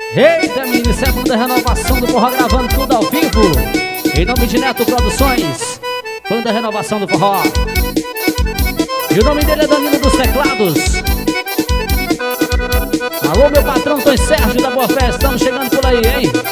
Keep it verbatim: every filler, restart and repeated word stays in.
Eita, menino, isso é banda Renovação do Forró, gravando tudo ao vivo. Em nome de Neto Produções, banda Renovação do Forró. E o nome dele é Danilo dos Teclados. Alô, meu patrão Tom Sérgio da Boa Fé, estamos chegando por aí, hein?